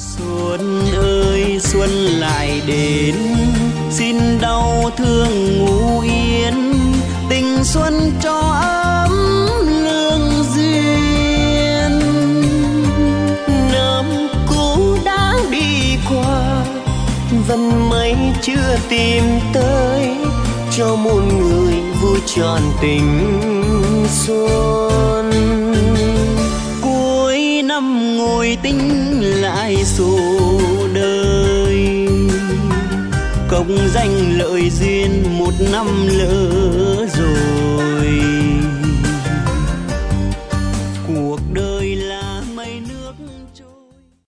Xuân ơi xuân lại đến, xin đau thương ngủ yên, tình xuân cho ấm lương duyên. Năm cũ đã đi qua, vẫn mấy chưa tìm tới, cho muôn người vui trọn tình xuân. Cuối năm ngồi tính lại số đời, công danh lợi duyên một năm lỡ rồi.